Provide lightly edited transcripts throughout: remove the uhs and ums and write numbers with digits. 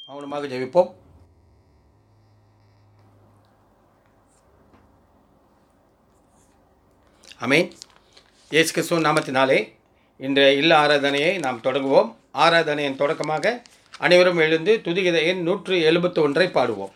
மௌனமாக ஜெபிப்போம். ஆமென். இயேசு கிறிஸ்துவின் நாமத்தினாலே இன்றைய இல்ல ஆராதனையை நாம் தொடங்குவோம். ஆராதனையின் தொடக்கமாக அனைவரும் எழுந்து துதிகீத எண் 171 பாடுவோம்.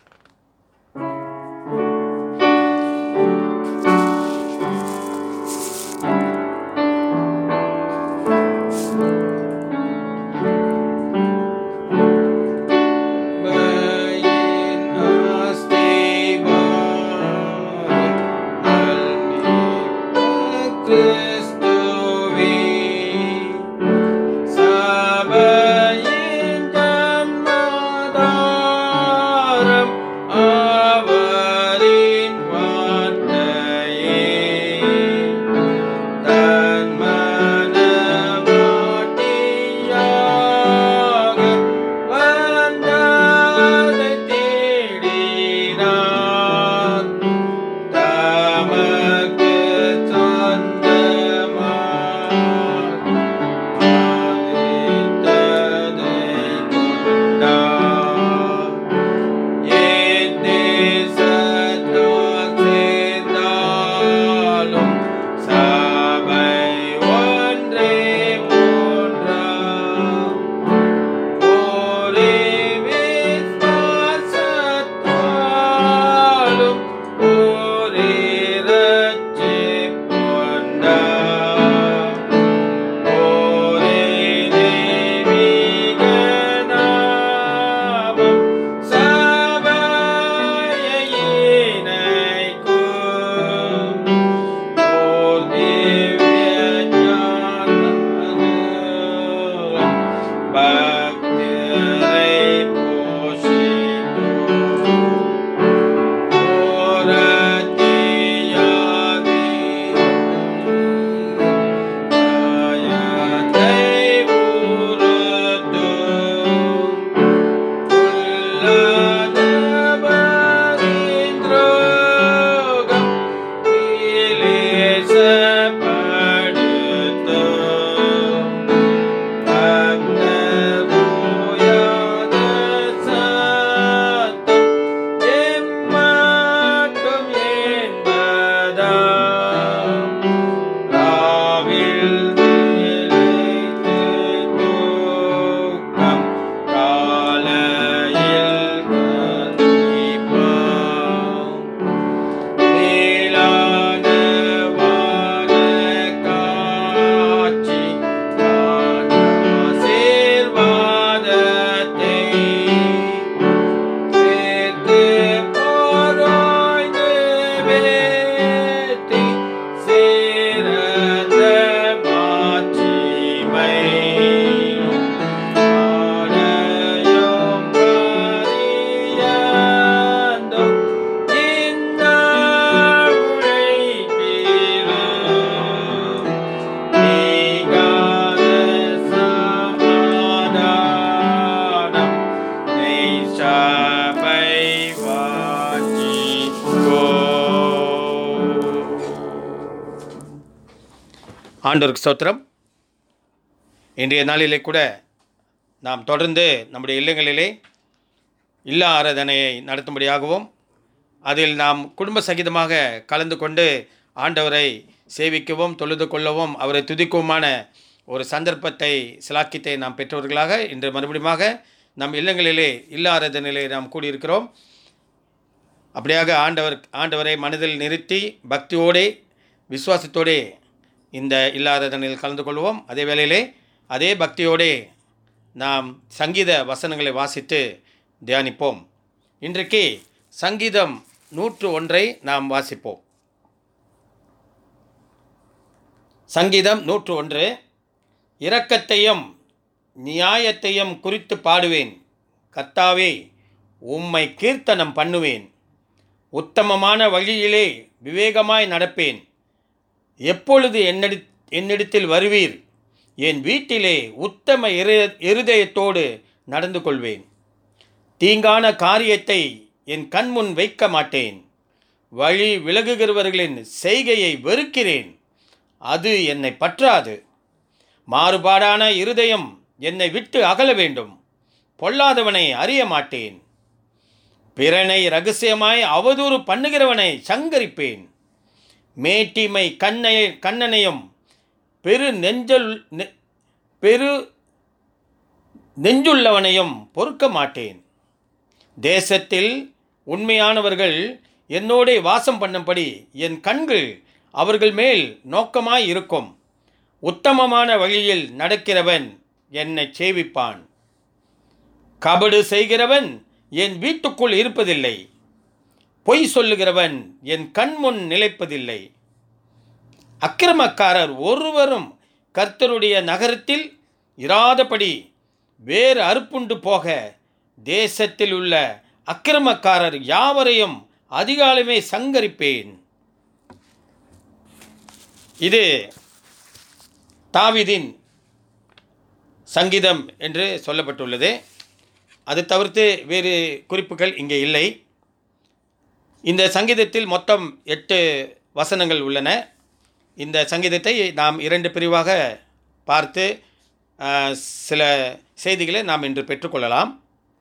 ஆண்டவருக்கு ஸ்தோத்திரம். இன்றைய நாளிலே கூட நாம் தொடர்ந்து நம்முடைய இல்லங்களிலே இல்ல ஆராதனையை நடத்தும்படியாகவும் அதில் நாம் குடும்ப சகிதமாக கலந்து கொண்டு ஆண்டவரை சேவிக்கவும் தொழுது கொள்ளவும் அவரை துதிக்குவுமான ஒரு சந்தர்ப்பத்தை சிலாக்கியத்தை நாம் பெற்றவர்களாக இன்று மறுபடியும் நம் இல்லங்களிலே இல்ல ஆராதனையிலே நாம் கூடியிருக்கிறோம். அப்படியாக ஆண்டவரை மனதில் நிறுத்தி பக்தியோடே விசுவாசத்தோடே இந்த இல்ல ஆராதனையில் கலந்து கொள்வோம். அதே வேளையிலே அதே பக்தியோடே நாம் சங்கீத வசனங்களை வாசித்து தியானிப்போம். இன்றைக்கு சங்கீதம் 101 நாம் வாசிப்போம். சங்கீதம் 101. இரக்கத்தையும் நியாயத்தையும் குறித்து பாடுவேன். கர்த்தாவே, உம்மை கீர்த்தனம் பண்ணுவேன். உத்தமமான வழியிலே விவேகமாய் நடப்பேன். எப்பொழுது என்னிடத்தில் வருவீர்? என் வீட்டிலே உத்தம இருதயத்தோடு நடந்து கொள்வேன். தீங்கான காரியத்தை என் கண்முன் வைக்க மாட்டேன். வழி விலகுகிறவர்களின் செய்கையை வெறுக்கிறேன். அது என்னை பற்றாது. மாறுபாடான இருதயம் என்னை விட்டு அகல வேண்டும். பொல்லாதவனை அறிய மாட்டேன். பிறனை இரகசியமாய் அவதூறு பண்ணுகிறவனை சங்கரிப்பேன். மேட்டிமை கண்ணனையும் பெரு நெஞ்சுள்ளவனையும் பொறுக்க மாட்டேன். தேசத்தில் உண்மையானவர்கள் என்னோடே வாசம் பண்ணும்படி என் கண்கள் அவர்கள் மேல் நோக்கமாய் இருக்கும். உத்தமமான வழியில் நடக்கிறவன் என்னை சேவிப்பான். கபடு செய்கிறவன் என் வீட்டுக்குள் இருப்பதில்லை. பொய் சொல்லுகிறவன் என் கண்முன் நிலைப்பதில்லை. அக்கிரமக்காரர் ஒருவரும் கர்த்தருடைய நகரத்தில் இராதபடி வேறு அறுப்புண்டு போக தேசத்தில் உள்ள அக்கிரமக்காரர் யாவரையும் அதிகாலமே சங்கரிப்பேன். இது தாவீதின் சங்கீதம் என்று சொல்லப்பட்டுள்ளது. அது தவிர்த்து வேறு குறிப்புகள் இங்கே இல்லை. இந்த சங்கீதத்தில் மொத்தம் 8 வசனங்கள் உள்ளன. இந்த சங்கீதத்தை நாம் 2 பிரிவாக பார்த்து சில செய்திகளை நாம் இன்று பெற்றுக்கொள்ளலாம்.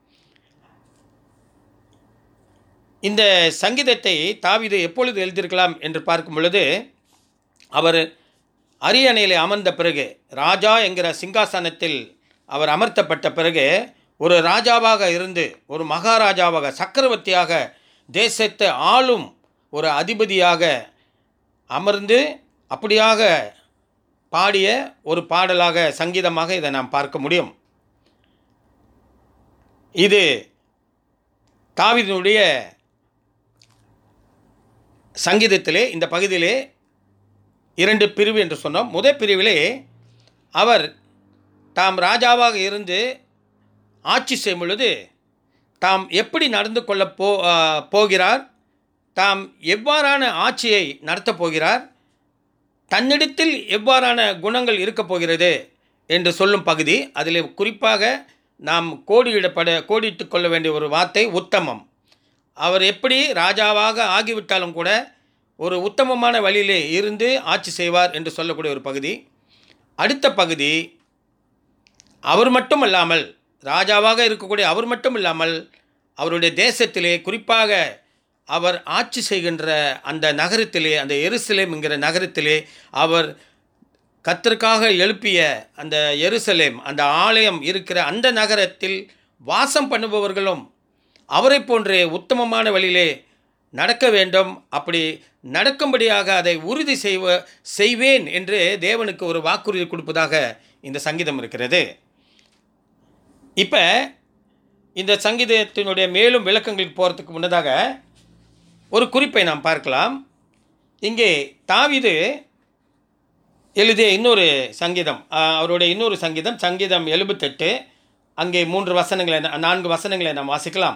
இந்த சங்கீதத்தை தாவீது எப்பொழுது எழுதியிருக்கலாம் என்று பார்க்கும் பொழுது, அவர் அரியணையில் அமர்ந்த பிறகு, ராஜா என்கிற சிங்காசனத்தில் அவர் அமர்த்தப்பட்ட பிறகு, ஒரு ராஜாவாக இருந்து ஒரு மகாராஜாவாக சக்கரவர்த்தியாக தேசத்தை ஆளும் ஒரு அதிபதியாக அமர்ந்து அப்படியாக பாடிய ஒரு பாடலாக சங்கீதமாக இதை நாம் பார்க்க முடியும். இது தாவீதினுடைய சங்கீதத்திலே இந்த பகுதியிலே 2 பிரிவு என்று சொன்னோம். முதல் பிரிவிலே அவர் தாம் ராஜாவாக இருந்து ஆட்சி செய்யும் பொழுது தாம் எப்படி நடந்து கொள்ள போகிறார், தாம் எவ்வாறான ஆட்சியை நடத்தப் போகிறார், தன்னிடத்தில் எவ்வாறான குணங்கள் இருக்கப் போகிறது என்று சொல்லும் பகுதி. அதில் குறிப்பாக நாம் கோடிட்டு கொள்ள வேண்டிய ஒரு வார்த்தை உத்தமம். அவர் எப்படி ராஜாவாக ஆகிவிட்டாலும் கூட ஒரு உத்தமமான வழியிலே இருந்து ஆட்சி செய்வார் என்று சொல்லக்கூடிய ஒரு பகுதி. அடுத்த பகுதி, அவர் மட்டும் இல்லாமல் ராஜாவாக இருக்கக்கூடிய அவர் மட்டும் இல்லாமல் அவருடைய தேசத்திலே குறிப்பாக அவர் ஆட்சி செய்கின்ற அந்த நகரத்திலே, அந்த எருசலேம் என்கிற நகரத்திலே, அவர் கர்த்தருக்காக எழுப்பிய அந்த எருசலேம் அந்த ஆலயம் இருக்கிற அந்த நகரத்தில் வாசம் பண்ணுபவர்களும் அவரை போன்றே உத்தமமான வழியிலே நடக்க வேண்டும். அப்படி நடக்கும்படியாக அதை உறுதி செய்வேன் என்று தேவனுக்கு ஒரு வாக்குறுதி கொடுப்பதாக இந்த சங்கீதம் இருக்கிறது. இப்போ இந்த சங்கீதத்தினுடைய மேலும் விளக்கங்களுக்கு போகிறதுக்கு முன்னதாக ஒரு குறிப்பை நாம் பார்க்கலாம். இங்கே தாவீது எழுதிய இன்னொரு சங்கீதம், அவருடைய இன்னொரு சங்கீதம், சங்கீதம் 78. அங்கே 4 வசனங்களை நாம் வாசிக்கலாம்.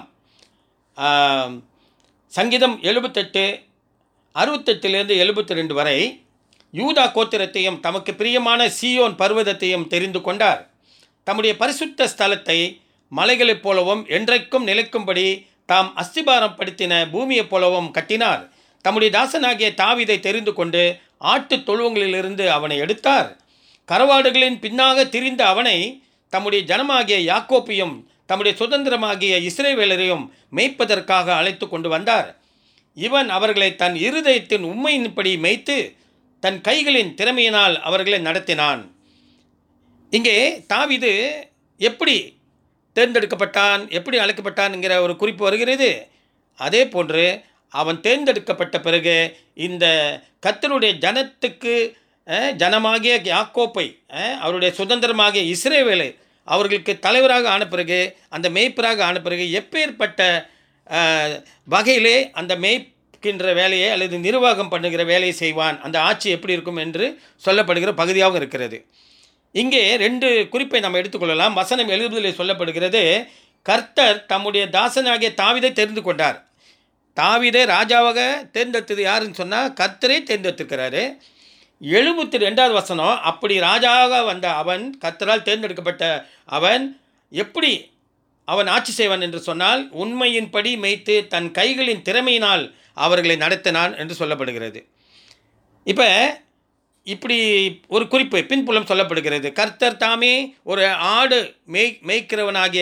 சங்கீதம் 78 68 72 வரை, யூதா கோத்திரத்தையும் தமக்கு பிரியமான சீயோன் பர்வதத்தையும் தெரிந்து கொண்டார். தம்முடைய பரிசுத்த ஸ்தலத்தை மலைகளைப் போலவும் என்றைக்கும் நிலைக்கும்படி தாம் அஸ்திபாரம் படுத்தின பூமியைப் போலவும் கட்டினார். தம்முடைய தாசனாகிய தாவீதை தெரிந்து கொண்டு ஆட்டு தொழுவங்களிலிருந்து அவனை எடுத்தார். கரவாடுகளின் பின்னாக திரிந்த அவனை தம்முடைய ஜனமாகிய யாக்கோப்பையும் தம்முடைய சுதந்திரமாகிய இஸ்ரவேலரையும் மேய்ப்பதற்காக அழைத்து கொண்டு வந்தார். இவன் அவர்களை தன் இருதயத்தின் உண்மையின்படி மேய்த்து தன் கைகளின் திறமையினால் அவர்களை நடத்தினான். இங்கே தாவீது எப்படி தேர்ந்தெடுக்கப்பட்டான், எப்படி அழைக்கப்பட்டான் என்கிற ஒரு குறிப்பு வருகிறது. அதே போன்று அவன் தேர்ந்தெடுக்கப்பட்ட பிறகு இந்த கர்த்தருடைய ஜனத்துக்கு ஜனமாகிய யாக்கோப்பை, அவருடைய சுதந்திரமாகிய இஸ்ரவேலை அவர்களுக்கு தலைவராக ஆன பிறகு, அந்த மேய்ப்பராக ஆன பிறகு எப்பேற்பட்ட வகையிலே அந்த மேய்க்கின்ற வேலையை அல்லது நிர்வாகம் பண்ணுகிற வேலையை செய்வான், அந்த ஆட்சி எப்படி இருக்கும் என்று சொல்லப்படுகிற பகுதியாகவும் இருக்கிறது. இங்கே 2 குறிப்பை நாம் எடுத்துக்கொள்ளலாம். வசனம் 70 சொல்லப்படுகிறது, கர்த்தர் தம்முடைய தாசனாகிய தாவீதை தெரிந்து கொண்டார். தாவீதை ராஜாவாக தேர்ந்தெடுத்தது யாருன்னு சொன்னால் கர்த்தரே தேர்ந்தெடுத்திருக்கிறாரு. 72வது வசனம், அப்படி ராஜாவாக வந்த அவன், கர்த்தரால் தேர்ந்தெடுக்கப்பட்ட அவன் எப்படி அவன் ஆட்சி செய்வான் என்று சொன்னால் உண்மையின்படி மேய்த்து தன் கைகளின் திறமையினால் அவர்களை நடத்தினான் என்று சொல்லப்படுகிறது. இப்போ இப்படி ஒரு குறிப்பு பின்புலம் சொல்லப்படுகிறது. கர்த்தர் தாமே ஒரு ஆடு மேய்க்கிறவனாகிய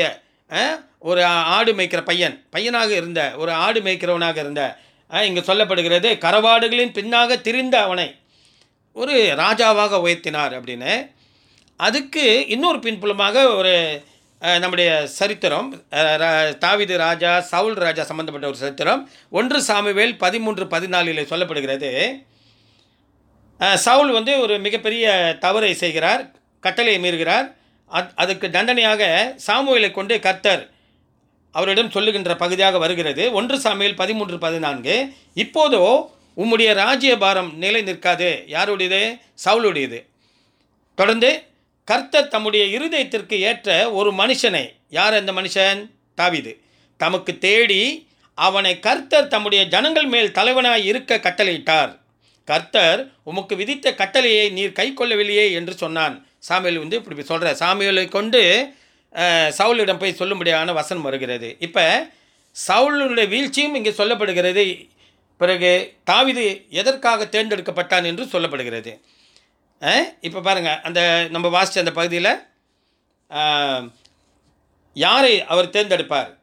ஒரு ஆடு மேய்க்கிற பையனாக இருந்த ஒரு ஆடு மேய்க்கிறவனாக இருந்த இங்கே சொல்லப்படுகிறது கரவாடுகளின் பின்னாக திரிந்த அவனை ஒரு ராஜாவாக உயர்த்தினார் அப்படின்னு. அதுக்கு இன்னொரு பின்புலமாக ஒரு நம்முடைய சரித்திரம், தாவீது ராஜா சவுல் ராஜா சம்பந்தப்பட்ட ஒரு சரித்திரம் 1 சாமுவேல் 13:14 சொல்லப்படுகிறது. சவுல் ஒரு மிகப்பெரிய தவறை செய்கிறார், கட்டளையை மீறுகிறார். அதுக்கு தண்டனையாக சாமுவேலை கொண்டு கர்த்தர் அவரிடம் சொல்லுகின்ற பகுதியாக வருகிறது 1 சாமுவேல் 13:14. இப்போதோ உம்முடைய ராஜ்யபாரம் நிலை நிற்காது. யாருடையது? சவுலுடையது. தொடர்ந்து கர்த்தர் தம்முடைய இருதயத்திற்கு ஏற்ற ஒரு மனுஷனை, யார் அந்த மனுஷன்? தாவீது, தமக்கு தேடி அவனை கர்த்தர் தம்முடைய ஜனங்கள் மேல் தலைவனாய் இருக்க கட்டளையிட்டார். கர்த்தர் உமக்கு விதித்த கட்டளையை நீர் கை கொள்ளவில்லையே என்று சொன்னான். சாமுவேல் இப்படி சொல்கிற சாமுவேலை கொண்டு சவுலிடம் போய் சொல்லும்படியான வசனம் வருகிறது. இப்போ சவுலுடைய வீழ்ச்சியும் இங்கே சொல்லப்படுகிறது. பிறகு தாவீது எதற்காக தேர்ந்தெடுக்கப்பட்டான் என்று சொல்லப்படுகிறது. இப்போ பாருங்கள், அந்த நம்ம வாசித்த அந்த பகுதியில் யாரை அவர் தேர்ந்தெடுப்பார்?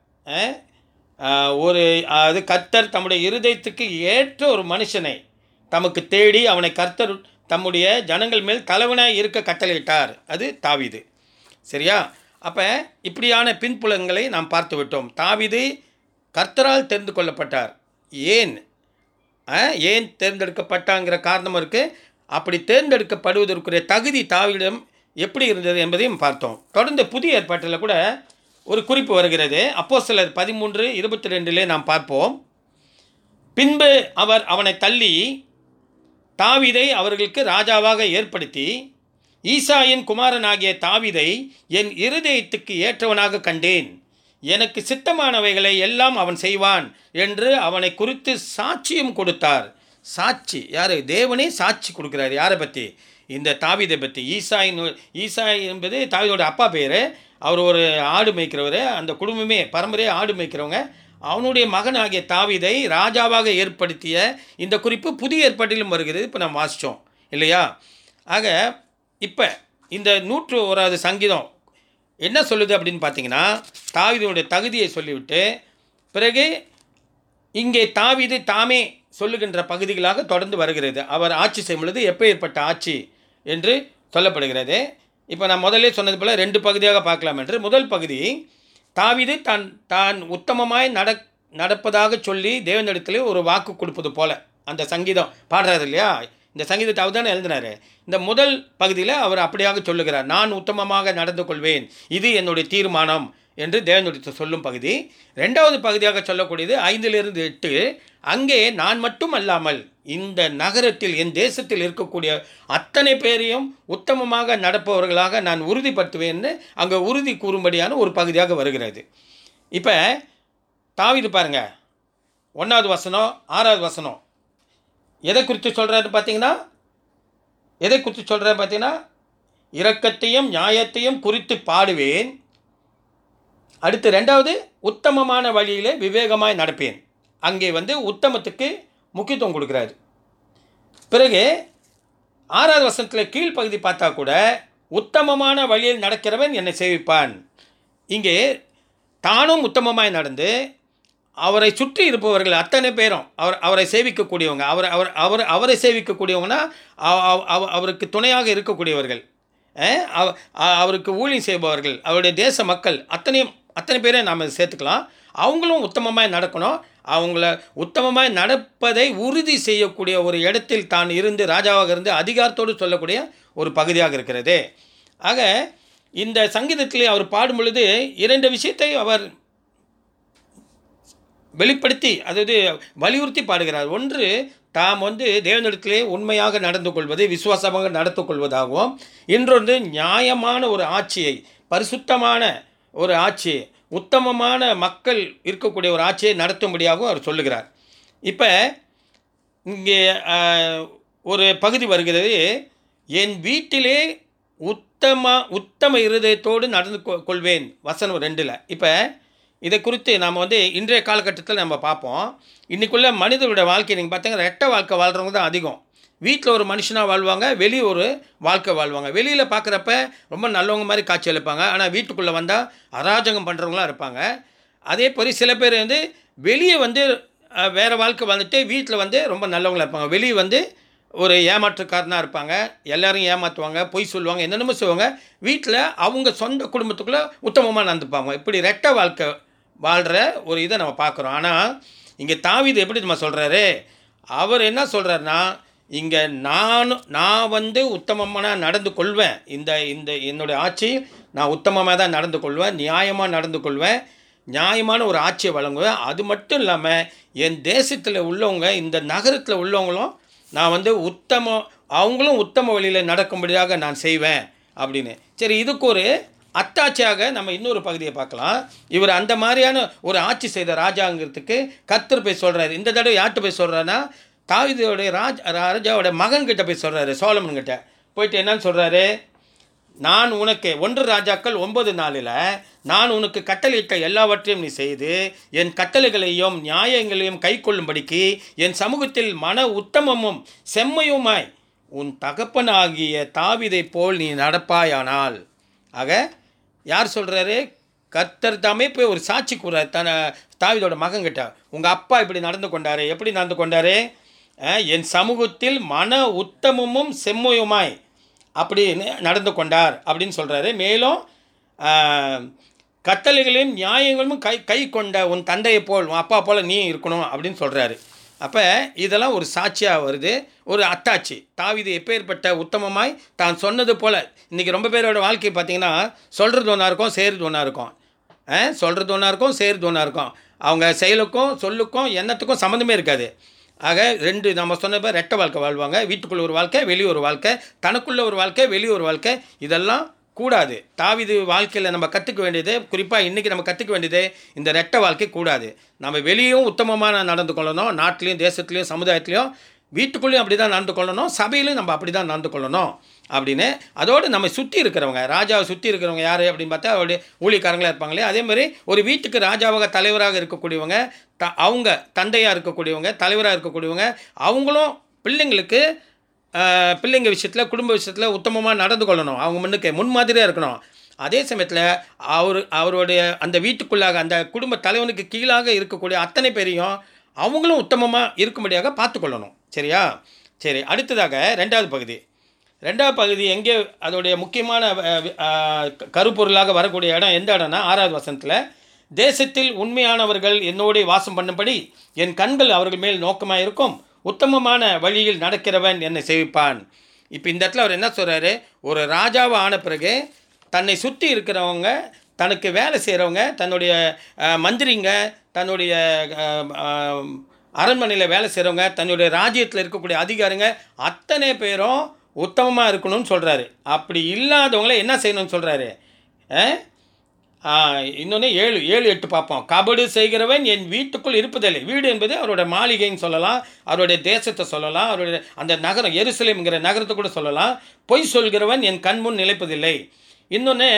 அது கர்த்தர் தம்முடைய இருதயத்துக்கு ஏற்ற ஒரு மனுஷனை தமக்கு தேடி அவனை கர்த்தர் தம்முடைய ஜனங்கள் மேல் தலைவனாய் இருக்க கட்டளையிட்டார். அது தாவீது. சரியா? அப்போ இப்படியான பின்புலங்களை நாம் பார்த்து விட்டோம். தாவீது கர்த்தரால் தெரிந்து கொள்ளப்பட்டார். ஏன் தேர்ந்தெடுக்கப்பட்டாங்கிற காரணம் இருக்குது. அப்படி தேர்ந்தெடுக்கப்படுவதற்குரிய தகுதி தாவீதிடம் எப்படி இருந்தது என்பதையும் பார்த்தோம். தொடர்ந்து புதிய ஏற்பாட்டில் கூட ஒரு குறிப்பு வருகிறது. அப்போஸ்தலர் 13:22 நாம் பார்ப்போம். பின்பு அவர் அவனை தள்ளி தாவீதை அவர்களுக்கு ராஜாவாக ஏற்படுத்தி, ஈசாயின் குமாரனாகிய தாவீதை என் இருதயத்துக்கு ஏற்றவனாக கண்டேன், எனக்கு சித்தமானவைகளை எல்லாம் அவன் செய்வான் என்று அவனை குறித்து சாட்சியும் கொடுத்தார். சாட்சி யார்? தேவனே சாட்சி கொடுக்குறாரு. யாரை பற்றி? இந்த தாவீதை பற்றி. ஈசாய் என்பது தாவீதோட அப்பா பேர். அவர் ஒரு ஆடு மேய்க்கிறவர். அந்த குடும்பமே பரம்பரையே ஆடு மேய்க்கிறவங்க. அவனுடைய மகனாகிய தாவீதை ராஜாவாக ஏற்படுத்திய இந்த குறிப்பு புதிய ஏற்பாட்டிலும் வருகிறது. இப்போ நம்ம வாசித்தோம் இல்லையா? ஆக இப்போ இந்த 101வது சங்கீதம் என்ன சொல்லுது அப்படின்னு பார்த்தீங்கன்னா, தாவீதுடைய தகுதியை சொல்லிவிட்டு பிறகு இங்கே தாவீது தாமே சொல்லுகின்ற பகுதிகளாக தொடர்ந்து வருகிறது. அவர் ஆட்சி செய்யும் பொழுது எப்போ ஏற்பட்ட ஆட்சி என்று சொல்லப்படுகிறது. இப்போ நான் முதல்ல சொன்னது போல் 2 பகுதியாக பார்க்கலாம் என்று. முதல் பகுதி, தாவீது தான் உத்தமமாய் நடப்பதாக சொல்லி தேவனிடத்தில் ஒரு வாக்கு கொடுப்பது போல அந்த சங்கீதம் பாடுறாரு இல்லையா? இந்த சங்கீதத்தை அவர் தானே எழுதினார். இந்த முதல் பகுதியில் அவர் அப்படியாக சொல்லுகிறார், நான் உத்தமமாக நடந்து கொள்வேன், இது என்னுடைய தீர்மானம் என்று தேவனுடைய சொல்லும் பகுதி. 2வது பகுதியாக சொல்லக்கூடியது 5-8. அங்கே நான் மட்டும் அல்லாமல் இந்த நகரத்தில் என் தேசத்தில் இருக்கக்கூடிய அத்தனை பேரையும் உத்தமமாக நடப்பவர்களாக நான் உறுதிப்படுத்துவேன்னு அங்கே உறுதி கூறும்படியான ஒரு பகுதியாக வருகிறது. இப்போ தாவீது பாருங்க, 1வது வசனம் 6வது வசனம் எதை குறித்து சொல்கிறாரு பார்த்தீங்கன்னா, இரக்கத்தையும் நியாயத்தையும் குறித்து பாடுவேன். அடுத்து 2வது, உத்தமமான வழியிலே விவேகமாய் நடப்பேன். அங்கே உத்தமத்துக்கு முக்கியத்துவம் கொடுக்குறாரு. பிறகு 6வது வசனத்தில் கீழ்ப்பகுதி பார்த்தா கூட உத்தமமான வழியில் நடக்கிறவன் என்னை சேவிப்பான். இங்கே தானும் உத்தமமாய் நடந்து அவரை சுற்றி இருப்பவர்கள் அத்தனை பேரும் அவரை சேவிக்கக்கூடியவங்க, அவரை சேவிக்கக்கூடியவங்கன்னா அவருக்கு துணையாக இருக்கக்கூடியவர்கள், அவருக்கு ஊழியம் செய்பவர்கள், அவருடைய தேச மக்கள் அத்தனை பேரை நாம் சேர்த்துக்கலாம். அவங்களும் உத்தமமாய் நடக்கணும். அவங்கள உத்தமமாய் நடப்பதை உறுதி செய்யக்கூடிய ஒரு இடத்தில் தான் இருந்து ராஜாவாக இருந்து அதிகாரத்தோடு சொல்லக்கூடிய ஒரு பகுதியாக இருக்கிறது. ஆக இந்த சங்கீதத்திலே அவர் பாடும் பொழுது 2 விஷயத்தை அவர் வெளிப்படுத்தி, அதாவது வலியுறுத்தி பாடுகிறார். ஒன்று, தாம் தேவனிடத்திலே உண்மையாக நடந்து கொள்வது, விசுவாசமாக நடந்து கொள்வதாகவும், இன்னொன்று நியாயமான ஒரு ஆட்சியை, பரிசுத்தமான ஒரு ஆட்சியை, உத்தமமான மக்கள் இருக்கக்கூடிய ஒரு ஆட்சியை நடத்தும்படியாகவும் அவர் சொல்லுகிறார். இப்போ இங்கே ஒரு பகுதி வருகிறது, என் வீட்டிலே உத்தம இருதயத்தோடு நடந்து கொள்வேன், வசனம் 2. இப்போ இதை குறித்து நாம் இன்றைய காலகட்டத்தில் நம்ம பார்ப்போம். இன்றைக்குள்ள மனிதனுடைய வாழ்க்கை நீங்கள் பார்த்தீங்கன்னா ரெட்டை வாழ்க்கை வாழ்கிறவங்க தான் அதிகம். வீட்டில் ஒரு மனுஷனாக வாழ்வாங்க, வெளியே ஒரு வாழ்க்கை வாழ்வாங்க. வெளியில் பார்க்குறப்ப ரொம்ப நல்லவங்க மாதிரி காட்சி அளிப்பாங்க, ஆனால் வீட்டுக்குள்ளே வந்தால் அராஜகம் பண்ணுறவங்களாம் இருப்பாங்க. அதே போல் சில பேர் வந்து வெளியே வந்து வேறு வாழ்க்கை வந்துட்டு வீட்டில் வந்து ரொம்ப நல்லவங்களாக இருப்பாங்க. வெளியே வந்து ஒரு ஏமாற்றுக்காரனாக இருப்பாங்க, எல்லோரும் ஏமாற்றுவாங்க, பொய் சொல்லுவாங்க, என்னென்னமோ செய்வாங்க. வீட்டில் அவங்க சொந்த குடும்பத்துக்குள்ளே உத்தமமாக நடந்துப்பாங்க. இப்படி ரெட்டை வாழ்க்கை வாழ்கிற ஒரு இதை நம்ம பார்க்குறோம். ஆனால் இங்கே தாவீது எப்படி நம்ம சொல்கிறாரு, அவர் என்ன சொல்கிறாருன்னா, இங்கே நான் வந்து உத்தமமாக நடந்து கொள்வேன், இந்த இந்த என்னுடைய ஆட்சி நான் உத்தமமாக தான் நடந்து கொள்வேன், நியாயமாக நடந்து கொள்வேன், நியாயமான ஒரு ஆட்சியை வழங்குவேன். அது மட்டும் இல்லாமல் என் தேசத்தில் உள்ளவங்க, இந்த நகரத்தில் உள்ளவங்களும் நான் வந்து அவங்களும் உத்தம வழியில் நடக்கும்படியாக நான் செய்வேன் அப்படின்னு. சரி, இதுக்கு ஒரு அத்தாட்சியாக நம்ம இன்னொரு பகுதியை பார்க்கலாம். இவர் அந்த மாதிரியான ஒரு ஆட்சி செய்த ராஜாங்கிறதுக்கு கர்த்தர் போய் சொல்கிறாரு. இந்த தடவை யார்கிட்ட போய் சொல்கிறாருன்னா, தாவீதுடைய ராஜாவோட மகன்கிட்ட போய் சொல்கிறாரு, சோலமன்கிட்ட போயிட்டு என்னன்னு சொல்கிறாரு, நான் உனக்கு 1 ராஜாக்கள் 9:4 நான் உனக்கு கட்டளையிட்ட எல்லாவற்றையும் நீ செய்து என் கட்டளைகளையும் நியாயங்களையும் கை கொள்ளும்படிக்கு என் சமூகத்தில் மன உத்தமமும் செம்மையுமாய் உன் தகப்பனாகிய தாவீதை போல் நீ நடப்பாயானால். ஆக யார் சொல்கிறாரு, கர்த்தர் தாமே போய் ஒரு சாட்சி கூறார் தாவீதோட மகன்கிட்ட. உங்கள் அப்பா இப்படி நடந்து கொண்டாரு, எப்படி நடந்து கொண்டாரு, என் சமூகத்தில் மன உத்தமமும் செம்மையுமாய் அப்படின்னு நடந்து கொண்டார் அப்படின்னு சொல்கிறாரு. மேலும் கட்டளைகளையும் நியாயங்களும் கை கொண்ட உன் தந்தையை போல் உன் அப்பா போல் நீ இருக்கணும் அப்படின்னு சொல்கிறாரு. அப்போ இதெல்லாம் ஒரு சாட்சியாக வருது, ஒரு அத்தாட்சி. தாவீது எப்பேற்பட்ட உத்தமமாய் தான் சொன்னது போல். இன்றைக்கி ரொம்ப பேரோட வாழ்க்கை பார்த்திங்கன்னா, சொல்கிறது ஒன்றா இருக்கும், செய்கிறது ஒன்றா இருக்கும். சொல்கிறது ஒன்றா இருக்கும், செய்கிறது ஒன்றா இருக்கும். அவங்க செயலுக்கும் சொல்லுக்கும் எண்ணத்துக்கும் சம்மந்தமே இருக்காது. ஆக நம்ம சொன்ன ரெட்டை வாழ்க்கை வாழ்வாங்க. வீட்டுக்குள்ளே ஒரு வாழ்க்கை, வெளியே ஒரு வாழ்க்கை, தனக்குள்ளே ஒரு வாழ்க்கை, வெளியே ஒரு வாழ்க்கை. இதெல்லாம் கூடாது. தாவீது வாழ்க்கையில் நம்ம கற்றுக்க வேண்டியது, குறிப்பாக இன்றைக்கி நம்ம கற்றுக்க வேண்டியது, இந்த ரெட்டை வாழ்க்கை கூடாது. நம்ம வெளியும் உத்தமமாக நடந்து கொள்ளணும், நாட்டிலையும் தேசத்துலேயும் சமுதாயத்துலேயும் வீட்டுக்குள்ளேயும் அப்படி தான் நடந்து கொள்ளணும், சபையிலையும் நம்ம அப்படி தான் நடந்து கொள்ளணும் அப்படின்னு. அதோடு நம்ம சுற்றி இருக்கிறவங்க, ராஜாவை சுற்றி இருக்கிறவங்க யார் அப்படின்னு பார்த்தா அவருடைய ஊழியக்காரங்களாக இருப்பாங்களே, அதேமாதிரி ஒரு வீட்டுக்கு ராஜாவாக தலைவராக இருக்கக்கூடியவங்க, அவங்க தந்தையாக இருக்கக்கூடியவங்க, தலைவராக இருக்கக்கூடியவங்க, அவங்களும் பிள்ளைங்க விஷயத்தில், குடும்ப விஷயத்தில் உத்தமமாக நடந்து கொள்ளணும். அவங்க முன்மாதிரியாக இருக்கணும். அதே சமயத்தில் அவருடைய அந்த வீட்டுக்குள்ளாக அந்த குடும்ப தலைவனுக்கு கீழாக இருக்கக்கூடிய அத்தனை பேரையும் அவங்களும் உத்தமமாக இருக்கும்படியாக பார்த்துக்கொள்ளணும். சரியா? சரி, அடுத்ததாக ரெண்டாவது பகுதி எங்கே அதோடைய முக்கியமான கருப்பொருளாக வரக்கூடிய இடம் எந்த இடம்னா 6வது வசனத்தில், தேசத்தில் உண்மையானவர்கள் என்னோட வாசம் பண்ணும்படி என் கண்கள் அவர்கள் மேல் நோக்கமாக இருக்கும், உத்தமமான வழியில் நடக்கிறவன் என்னை சேவிப்பான். இப்போ இந்த இடத்துல அவர் என்ன சொல்கிறாரு, ஒரு ராஜாவை ஆன பிறகு தன்னை சுற்றி இருக்கிறவங்க, தனக்கு வேலை செய்கிறவங்க, தன்னுடைய மந்திரிங்க, தன்னுடைய அரண்மனையில் வேலை செய்கிறவங்க, தன்னுடைய ராஜ்யத்தில் இருக்கக்கூடிய அதிகாரிங்க அத்தனை பேரும் உத்தமமாக இருக்கணும்னு சொல்கிறாரு. அப்படி இல்லாதவங்கள என்ன செய்யணும்னு சொல்கிறாரு. இன்னொன்று 7-8 பார்ப்போம். கபடு செய்கிறவன் என் வீட்டுக்குள் இருப்பதில்லை. வீடு என்பது அவரோட மாளிகைன்னு சொல்லலாம், அவருடைய தேசத்தை சொல்லலாம், அவருடைய அந்த நகரம் எருசலேம்ங்கிற நகரத்தை கூட சொல்லலாம். பொய் சொல்கிறவன் என் கண்முன் நிலைப்பதில்லை. இன்னொன்று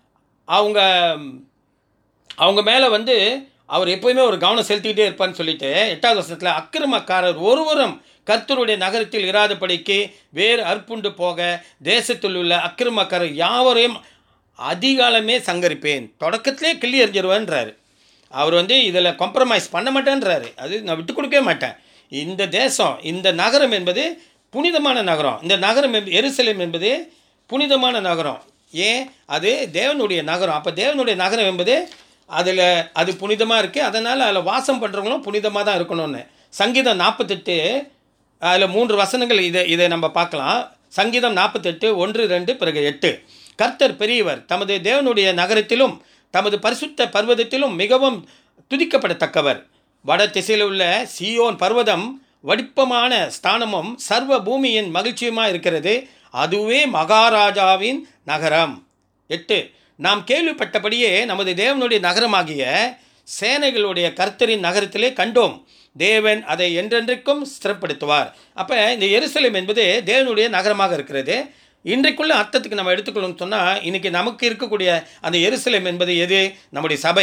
அவங்க மேலே வந்து அவர் எப்போயுமே ஒரு கவனம் செலுத்திக்கிட்டே இருப்பான்னு சொல்லிட்டு 8வது வசனத்தில், அக்கிரமக்காரர் ஒருவரும் கர்த்தருடைய நகரத்தில் இராதபடிக்கு வேறு அற்புண்டு போக தேசத்தில் உள்ள அக்கிரமக்காரர் யாவரையும் அதிகாலமே சங்கரிப்பேன். தொடக்கத்திலே கிள்ளி எறிஞ்சிருவேன்றாரு. அவர் வந்து இதில் காம்ப்ரமைஸ் பண்ண மாட்டேன்றாரு. அது நான் விட்டு கொடுக்கவே மாட்டேன். இந்த தேசம், இந்த நகரம் என்பது புனிதமான நகரம். இந்த நகரம் எருசலேம் என்பது புனிதமான நகரம். ஏன்? அது தேவனுடைய நகரம். அப்போ தேவனுடைய நகரம் என்பது அது புனிதமாக இருக்குது. அதனால் அதில் வாசம் பண்ணுறவங்களும் புனிதமாக தான் இருக்கணும்னு. சங்கீதம் 48 அதில் 3 வசனங்கள் இதை நம்ம பார்க்கலாம். சங்கீதம் 48 1, 2 பிறகு 8. கர்த்தர் பெரியவர், தமது தேவனுடைய நகரத்திலும் தமது பரிசுத்த பர்வதத்திலும் மிகவும் துதிக்கப்படத்தக்கவர். வட திசையில் உள்ள சீயோன் பர்வதம் வடிப்பமான ஸ்தானமும் சர்வ பூமியின் மகிழ்ச்சியுமாக இருக்கிறது. அதுவே மகாராஜாவின் நகரம். 8. நாம் கேள்விப்பட்டபடியே நமது தேவனுடைய நகரமாகிய சேனைகளுடைய கர்த்தரின் நகரத்திலே கண்டோம். தேவன் அதை என்றென்றைக்கும் ஸ்திரப்படுத்துவார். அப்போ இந்த எருசலேம் என்பது தேவனுடைய நகரமாக இருக்கிறது. இன்றைக்குள்ள அர்த்தத்துக்கு நம்ம எடுத்துக்கணும்னு சொன்னால், இன்றைக்கி நமக்கு இருக்கக்கூடிய அந்த எருசலேம் என்பது எது? நம்முடைய சபை.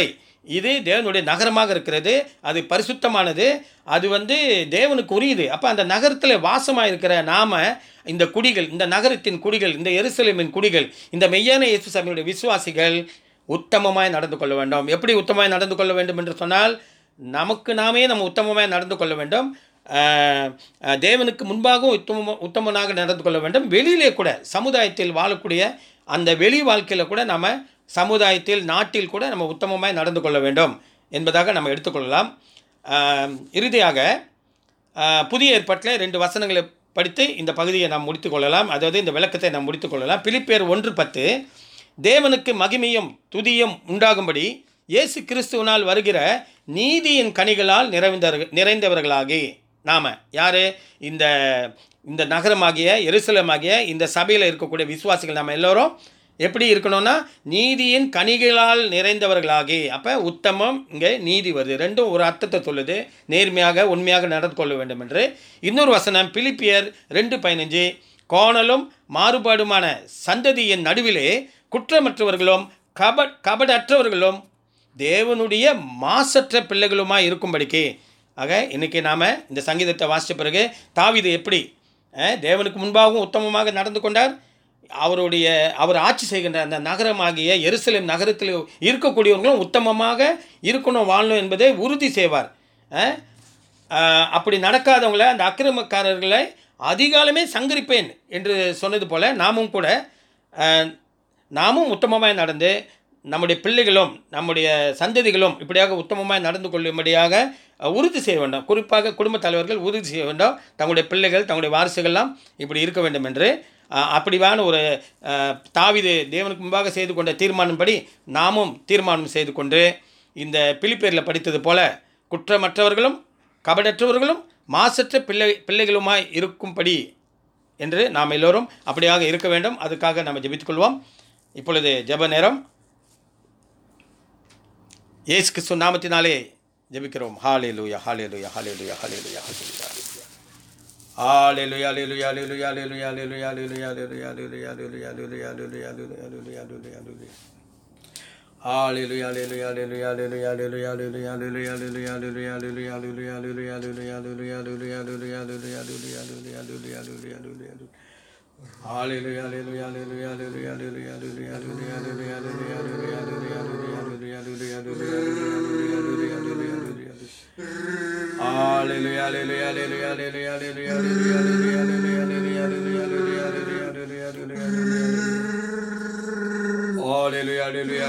இது தேவனுடைய நகரமாக இருக்கிறது, அது பரிசுத்தமானது, அது தேவனுக்கு உரியது. அப்போ அந்த நகரத்தில் வாசமாக இருக்கிற நாம் இந்த குடிகள், இந்த நகரத்தின் குடிகள், இந்த எருசலேமின் குடிகள், இந்த மெய்யான இயேசு சபையுடைய விசுவாசிகள் உத்தமமாய் நடந்து கொள்ள வேண்டும். எப்படி உத்தமமாய் நடந்து கொள்ள வேண்டும் என்று சொன்னால், நமக்கு நாமே நம்ம உத்தமமாய் நடந்து கொள்ள வேண்டும். தேவனுக்கு முன்பாகவும் உத்தமனாக நடந்து கொள்ள வேண்டும். வெளியிலே கூட சமுதாயத்தில் வாழக்கூடிய அந்த வெளி வாழ்க்கையில் கூட நம்ம சமுதாயத்தில், நாட்டில் கூட நம்ம உத்தமமாய் நடந்து கொள்ள வேண்டும் என்பதாக நம்ம எடுத்துக்கொள்ளலாம். இறுதியாக புதிய ஏற்பாட்டில் 2 வசனங்களை படித்து இந்த பகுதியை நாம் முடித்து கொள்ளலாம். அதாவது இந்த விளக்கத்தை நாம் முடித்து கொள்ளலாம். பிலிப்பியர் 1:10, தேவனுக்கு மகிமையும் துதியும் உண்டாகும்படி இயேசு கிறிஸ்துவினால் வருகிற நீதியின் கனிகளால் நிறைந்தவர்களாகி நாம் யார்? இந்த நகரமாகிய எருசலேமாகிய இந்த சபையில் இருக்கக்கூடிய விசுவாசிகள் நாம் எல்லோரும் எப்படி இருக்கணும்னா நீதியின் கனிகளால் நிறைந்தவர்களாகி. அப்போ உத்தமம், இங்கே நீதி வருது, ரெண்டும் ஒரு அர்த்தத்தை சொல்லுது. நேர்மையாக உண்மையாக நடந்து கொள்ள வேண்டும் என்று. இன்னொரு வசனம் பிலிப்பியர் 2:15, கோணலும் மாறுபாடுமான சந்ததியின் நடுவிலே குற்றமற்றவர்களும் கபடற்றவர்களும் தேவனுடைய மாசற்ற பிள்ளைகளுமாய் இருக்கும்படிக்கு. ஆக இன்றைக்கி நாம் இந்த சங்கீதத்தை வாசித்த பிறகு தாவீது எப்படி தேவனுக்கு முன்பாகவும் உத்தமமாக நடந்து கொண்டார், அவர் ஆட்சி செய்கின்ற அந்த நகரமாகிய எருசலேம் நகரத்தில் இருக்கக்கூடியவர்களும் உத்தமமாக இருக்கணும், வாழணும் என்பதை உறுதி செய்வார். அப்படி நடக்காதவங்களை, அந்த அக்கிரமக்காரர்களை அதிகாலமே சங்கரிப்பேன் என்று சொன்னது போல் நாமும் உத்தமமாய் நடந்து நம்முடைய பிள்ளைகளும் நம்முடைய சந்ததிகளும் இப்படியாக உத்தமமாய் நடந்து கொள்ளும்படியாக உறுதி செய்ய வேண்டும். குறிப்பாக குடும்பத் தலைவர்கள் உறுதி செய்ய வேண்டும், தங்களுடைய பிள்ளைகள், தங்களுடைய வாரிசுகள்லாம் இப்படி இருக்க வேண்டும் என்று. அப்படிவான ஒரு தாவீது தேவனுக்கு முன்பாக செய்து கொண்ட தீர்மானப்படி நாமும் தீர்மானம் செய்து கொண்டு இந்த பிலிப்பியரில் படித்தது போல குற்றமற்றவர்களும் கபடற்றவர்களும் மாசற்ற பிள்ளைகளுமாய் இருக்கும்படி என்று நாம் எல்லோரும் அப்படியாக இருக்க வேண்டும். அதுக்காக நாம் ஜெபித்துக்கொள்வோம். இப்பொழுது ஜெப நேரம். இயேசு கிறிஸ்து நாமத்தினாலே ஜெபிக்கிறோம். ஹல்லேலூயா, ஹல்லேலூயா, ஹல்லேலூயா, ஹல்லேலூயா, ஹல்லேலூயா. Hallelujah, hallelujah, hallelujah, hallelujah, hallelujah, hallelujah, hallelujah, hallelujah, hallelujah, hallelujah, hallelujah, hallelujah, hallelujah. Hallelujah, hallelujah, hallelujah, hallelujah, hallelujah, hallelujah, hallelujah, hallelujah, hallelujah, hallelujah, hallelujah, hallelujah, hallelujah, hallelujah, hallelujah, hallelujah, hallelujah, hallelujah, hallelujah, hallelujah. Hallelujah, hallelujah, hallelujah, hallelujah, hallelujah, hallelujah, hallelujah, hallelujah, hallelujah, hallelujah, hallelujah, hallelujah, hallelujah, Hallelujah, hallelujah, hallelujah, hallelujah, hallelujah, hallelujah, hallelujah, hallelujah, hallelujah, hallelujah, hallelujah, hallelujah,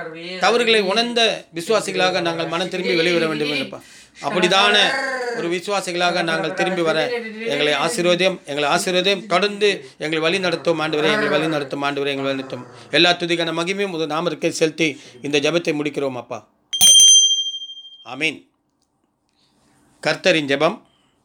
தவறுகளை உணர்ந்த விசுவாசிகளாக நாங்கள் மனம் திரும்பி வெளிவர வேண்டும் என்றப்பா. அப்படிதான ஒரு விசுவாசிகளாக நாங்கள் திரும்பி வர எங்களை ஆசீர்வதியும். தொடர்ந்து எங்களை வழி நடத்தும் ஆண்டவரே, எங்களை வழி நடத்தும் ஆண்டவரே, எங்களை வழி நடத்தும். எல்லா துதிக்கான மகிமையும் ஒரு நாமத்திற்கே செலுத்தி இந்த ஜெபத்தை முடிக்கிறோம் அப்பா. ஆமீன். கர்த்தரின் ஜெபம்.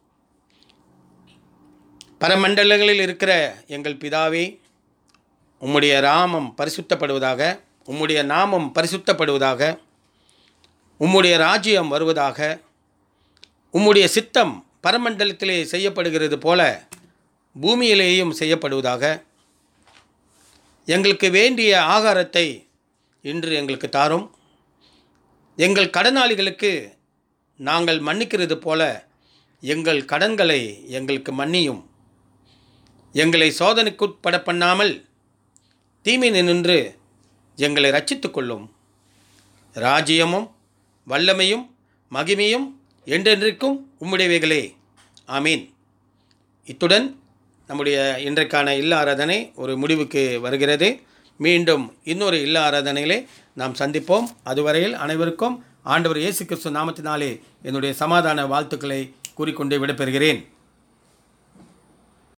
பரமண்டலங்களில் இருக்கிற எங்கள் பிதாவே, உம்முடைய நாமம் பரிசுத்தப்படுவதாக, உம்முடைய நாமம் பரிசுத்தப்படுவதாக, உம்முடைய ராஜ்யம் வருவதாக, உம்முடைய சித்தம் பரமண்டலத்திலே செய்யப்படுகிறது போல பூமியிலேயும் செய்யப்படுவதாக. எங்களுக்கு வேண்டிய ஆகாரத்தை இன்று எங்களுக்கு தாரும். எங்கள் கடனாளிகளுக்கு நாங்கள் மன்னிக்கிறது போல எங்கள் கடன்களை எங்களுக்கு மன்னியும். எங்களை சோதனைக்குட்பட பண்ணாமல் தீமை நின்று எங்களை ரட்சித்து கொள்ளும். ராஜ்யமும் வல்லமையும் மகிமையும் என்றென்றைக்கும் உம்முடையவைகளே. ஆமீன். இத்துடன் நம்முடைய இன்றைக்கான இல்ல ஆராதனை ஒரு முடிவுக்கு வருகிறது. மீண்டும் இன்னொரு இல்ல ஆராதனையிலே நாம் சந்திப்போம். அதுவரையில் அனைவருக்கும் ஆண்டவர் இயேசு கிறிஸ்து நாமத்தினாலே என்னுடைய சமாதான வாழ்த்துக்களை கூறிக்கொண்டு விடைபெறுகிறேன்.